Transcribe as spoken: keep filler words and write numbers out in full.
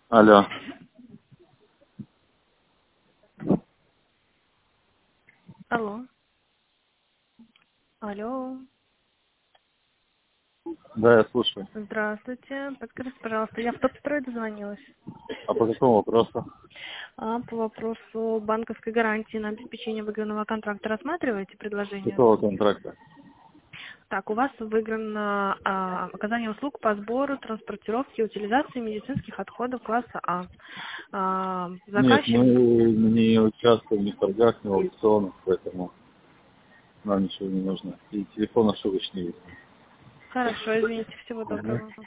Алло. Алло. Алло. Да, я слушаю. Здравствуйте. Подскажите, пожалуйста, я в Топстрой дозвонилась. А по какому вопросу? А по вопросу банковской гарантии на обеспечение выигранного контракта рассматриваете предложение? Какого контракта? Так, у вас выиграно а, оказание услуг по сбору, транспортировке и утилизации медицинских отходов класса А. А, Нет, заказчик... мы не участвуем ни в торгах, ни в аукционах, поэтому нам ничего не нужно. И телефон ошибочный. Хорошо, извините, всего Ага. доброго.